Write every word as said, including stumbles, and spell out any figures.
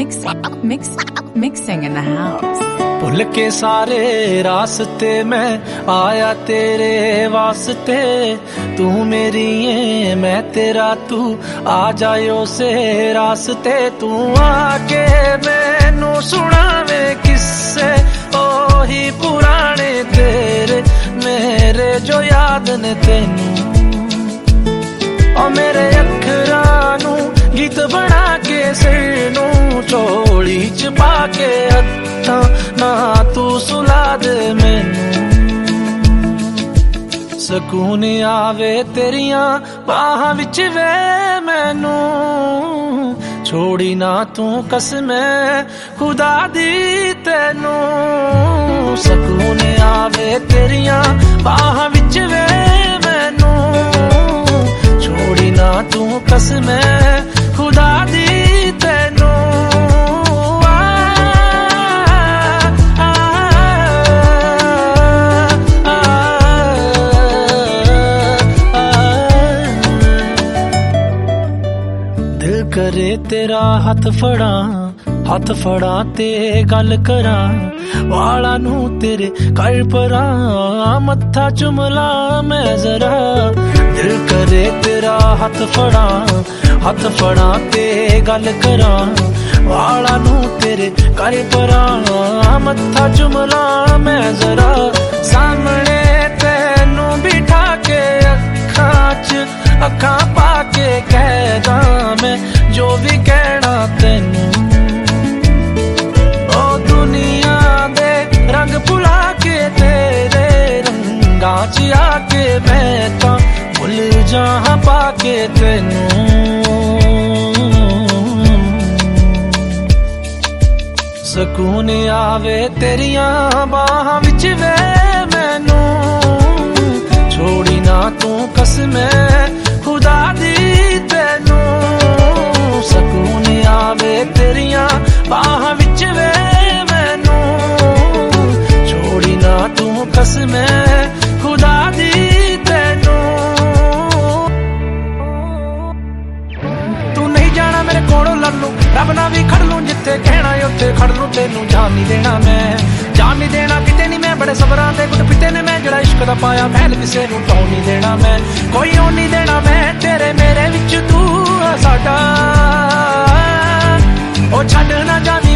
mix, mix, mixing in the house. भुल के सारे रास्ते मैं आया तेरे वास्ते, तू मेरी है मैं तेरा, तू आ जायो से रास्ते। तू आके मैनू सुनावे किस्से ओही पुराने तेरे मेरे जो याद ने तेनू, और मेरे अखरां नू गीत बना के सिर नू चोली च पा के हत्थां ना तू सुला दे मैनू। सकून आवे तेरियां बाहां विच वे मैनू, छोड़ी ना तू कसमे खुदा दी तेनू। सकून आवे तेरियां बाहां विच वे मैनू, छोड़ी ना तू कसमे खुदा दी तेनू। दिल करे तेरा हथ फड़ा, हथ फड़ा ते गल करा, वाला नू तेरे कर परा मत्था चुमला मैं जरा। दिल करे तेरा हथ फड़ा, हथ फड़ा ते गल करा, वाला नू तेरे कर परा मत्था चुमला मैं जरा। सामने तेनू बिठा के अखां च अखां पा के कहदा मैं जो भी कहना तेनू, ओ दुनिया दे रंग भुला के तेरे रंगा च आके मैं तां भुल जाहां पाके तेनू। सकून आवे तेरियां बाहां विच वे मैनू, छोड़ी ना तू कसमे खुदा दी तेनू। सकून आवे तेरियां बाहां विच वे मैनू, छोड़ी ना तू कसमे खुदा दी तेनू। तू नहीं जाना मेरे कोलों लल्लू, रब ना भी खड़ लूं जिथे कहना उत्थे खड़ लूं, तेनू जान नहीं देना मैं, जान नहीं देना किते नहीं मैं। बड़े सबरां दे गुट पिते ने मैं, जड़ा इश्क दा पाया महल किसे नू ढाउण नहीं देना मैं। कोई होण नहीं देना मैं तेरे मेरे विच, तू आ साडा ओ छड्ड ना जावी